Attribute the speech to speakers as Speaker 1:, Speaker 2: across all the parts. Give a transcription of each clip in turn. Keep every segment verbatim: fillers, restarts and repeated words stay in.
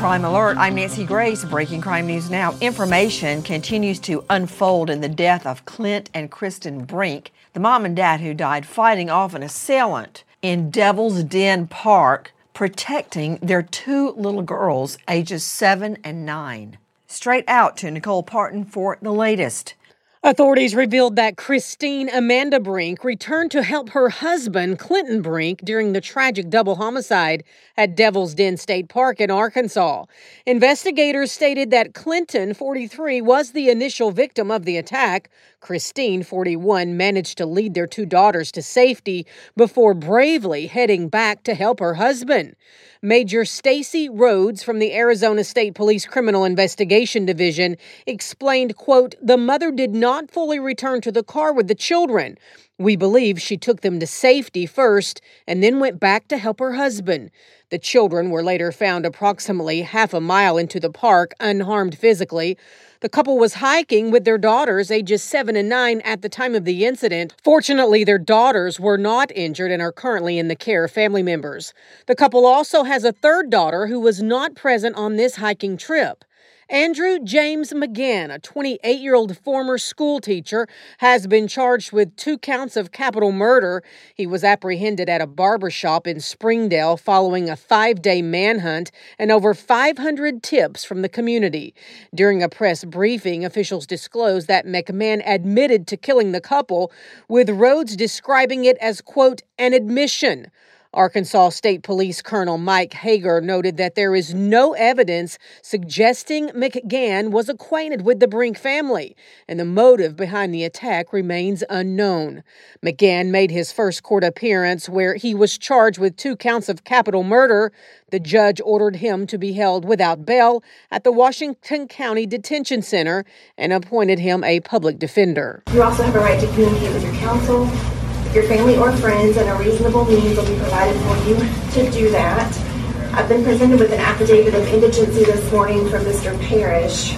Speaker 1: Crime Alert, I'm Nancy Grace. Breaking crime news now. Information continues to unfold in the death of Clint and Kristen Brink, the mom and dad who died fighting off an assailant in Devil's Den Park, protecting their two little girls, ages seven and nine. Straight out to Nicole Parton for the latest.
Speaker 2: Authorities revealed that Christine Amanda Brink returned to help her husband, Clinton Brink, during the tragic double homicide at Devil's Den State Park in Arkansas. Investigators stated that Clinton, forty-three, was the initial victim of the attack. Christine, forty-one, managed to lead their two daughters to safety before bravely heading back to help her husband. Major Stacy Rhodes from the Arizona State Police Criminal Investigation Division explained, quote, "The mother did not fully return to the car with the children. We believe she took them to safety first and then went back to help her husband. The children were later found approximately half a mile into the park, unharmed physically. The couple was hiking with their daughters, ages seven and nine, at the time of the incident. Fortunately, their daughters were not injured and are currently in the care of family members. The couple also has a third daughter who was not present on this hiking trip. Andrew James McGann, a twenty-eight-year-old former school teacher, has been charged with two counts of capital murder. He was apprehended at a barbershop in Springdale following a five-day manhunt and over five hundred tips from the community. During a press briefing, officials disclosed that McMahon admitted to killing the couple, with Rhodes describing it as, quote, an admission. Arkansas State Police Colonel Mike Hager noted that there is no evidence suggesting McGann was acquainted with the Brink family, and the motive behind the attack remains unknown. McGann made his first court appearance where he was charged with two counts of capital murder. The judge ordered him to be held without bail at the Washington County Detention Center and appointed him a public defender.
Speaker 3: You also have a right to communicate with your counsel, your family or friends, and a reasonable means will be provided for you to do that. I've been presented with an affidavit of indigency this morning from Mister Parrish.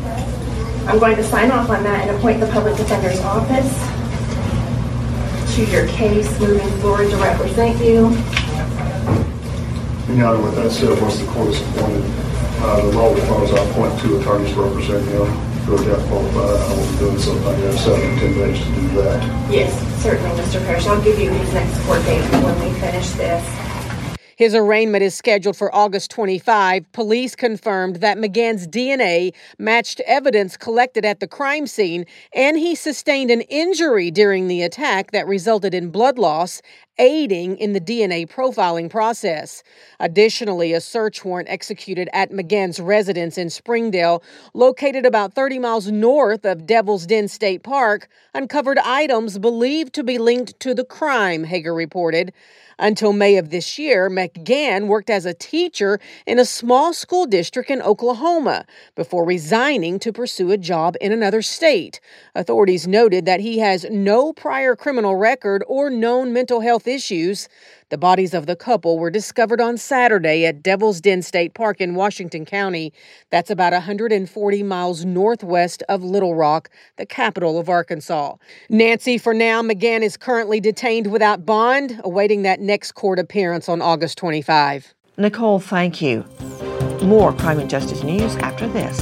Speaker 3: I'm going to sign off on that and appoint the public defender's office to your case moving forward to represent you.
Speaker 4: Your Honor, with that said, once the court is appointed, uh, the law requires I appoint two attorneys to represent him. I will be doing something. I have seven to ten days to do that.
Speaker 3: Yes, certainly, Mister Parrish. I'll give you his next court date when we finish this.
Speaker 2: His arraignment is scheduled for August twenty-fifth. Police confirmed that McGann's D N A matched evidence collected at the crime scene, and he sustained an injury during the attack that resulted in blood loss, aiding in the D N A profiling process. Additionally, a search warrant executed at McGann's residence in Springdale, located about thirty miles north of Devil's Den State Park, uncovered items believed to be linked to the crime, Hager reported. Until May of this year, McGann worked as a teacher in a small school district in Oklahoma before resigning to pursue a job in another state. Authorities noted that he has no prior criminal record or known mental health issues. The bodies of the couple were discovered on Saturday at Devil's Den State Park in Washington County. That's about one hundred forty miles northwest of Little Rock, the capital of Arkansas. Nancy, for now, McGann is currently detained without bond, awaiting that next court appearance on August twenty-fifth.
Speaker 1: Nicole, thank you. More crime and justice news after this.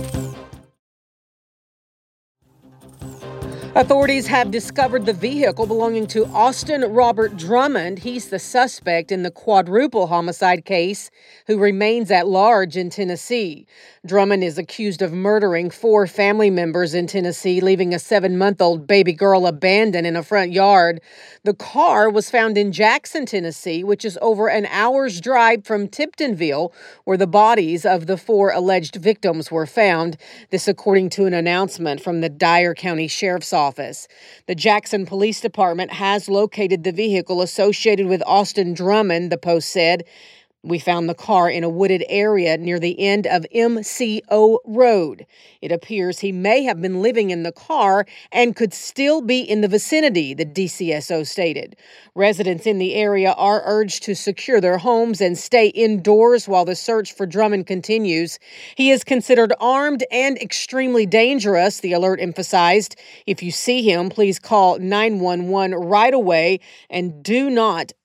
Speaker 2: Authorities have discovered the vehicle belonging to Austin Robert Drummond. He's the suspect in the quadruple homicide case who remains at large in Tennessee. Drummond is accused of murdering four family members in Tennessee, leaving a seven-month-old baby girl abandoned in a front yard. The car was found in Jackson, Tennessee, which is over an hour's drive from Tiptonville, where the bodies of the four alleged victims were found. This according to an announcement from the Dyer County Sheriff's Office. The Jackson Police Department has located the vehicle associated with Austin Drummond, the Post said. We found the car in a wooded area near the end of M C O Road. It appears he may have been living in the car and could still be in the vicinity, the D C S O stated. Residents in the area are urged to secure their homes and stay indoors while the search for Drummond continues. He is considered armed and extremely dangerous, the alert emphasized. If you see him, please call nine one one right away and do not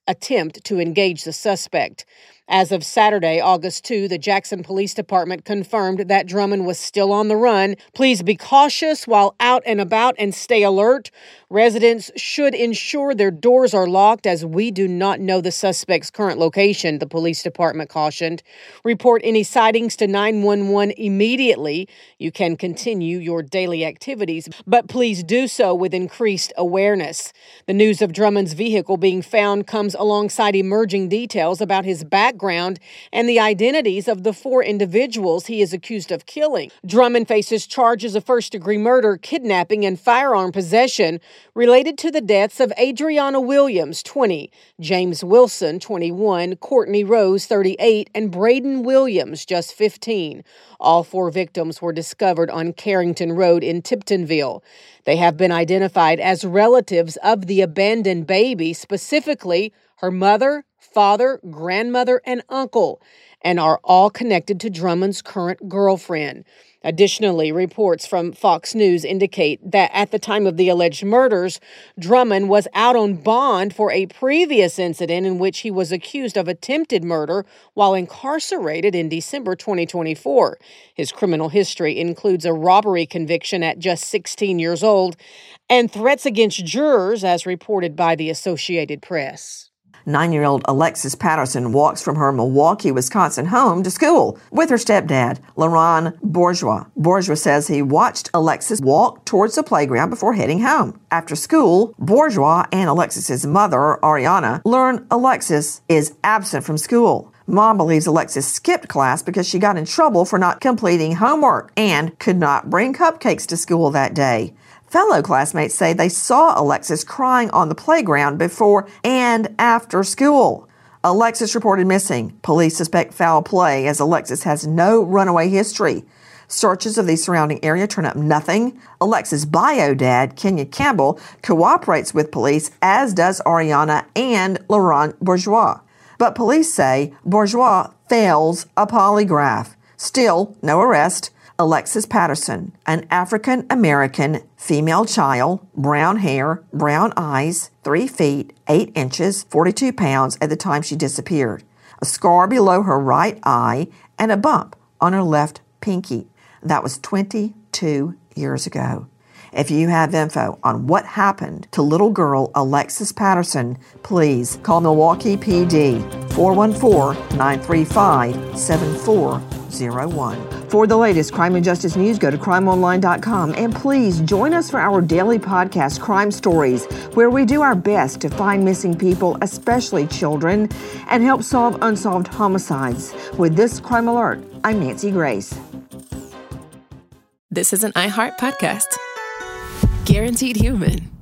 Speaker 2: attempt to engage the suspect. As of Saturday, August second, the Jackson Police Department confirmed that Drummond was still on the run. Please be cautious while out and about and stay alert. Residents should ensure their doors are locked as we do not know the suspect's current location, the police department cautioned. Report any sightings to nine one one immediately. You can continue your daily activities, but please do so with increased awareness. The news of Drummond's vehicle being found comes alongside emerging details about his background Background and the identities of the four individuals he is accused of killing. Drummond faces charges of first-degree murder, kidnapping, and firearm possession related to the deaths of Adriana Williams, twenty, James Wilson, twenty-one, Courtney Rose, thirty-eight, and Braden Williams, just fifteen. All four victims were discovered on Carrington Road in Tiptonville. They have been identified as relatives of the abandoned baby, specifically her mother, father, grandmother, and uncle, and are all connected to Drummond's current girlfriend. Additionally, reports from Fox News indicate that at the time of the alleged murders, Drummond was out on bond for a previous incident in which he was accused of attempted murder while incarcerated in December twenty twenty-four. His criminal history includes a robbery conviction at just sixteen years old and threats against jurors, as reported by the Associated Press.
Speaker 1: Nine-year-old Alexis Patterson walks from her Milwaukee, Wisconsin home to school with her stepdad, Laurent Bourgeois. Bourgeois says he watched Alexis walk towards the playground before heading home. After school, Bourgeois and Alexis's mother, Ariana, learn Alexis is absent from school. Mom believes Alexis skipped class because she got in trouble for not completing homework and could not bring cupcakes to school that day. Fellow classmates say they saw Alexis crying on the playground before and after school. Alexis reported missing. Police suspect foul play as Alexis has no runaway history. Searches of the surrounding area turn up nothing. Alexis' bio dad, Kenya Campbell, cooperates with police, as does Ariana and Laurent Bourgeois. But police say Bourgeois fails a polygraph. Still, no arrest. Alexis Patterson, an African-American female child, brown hair, brown eyes, three feet, eight inches, forty-two pounds at the time she disappeared. A scar below her right eye and a bump on her left pinky. That was twenty-two years ago. If you have info on what happened to little girl Alexis Patterson, please call Milwaukee P D four one four, nine three five, seven four zero one. For the latest crime and justice news, go to crime online dot com and please join us for our daily podcast, Crime Stories, where we do our best to find missing people, especially children, and help solve unsolved homicides. With this Crime Alert, I'm Nancy Grace.
Speaker 5: This is an iHeart podcast. Guaranteed Human.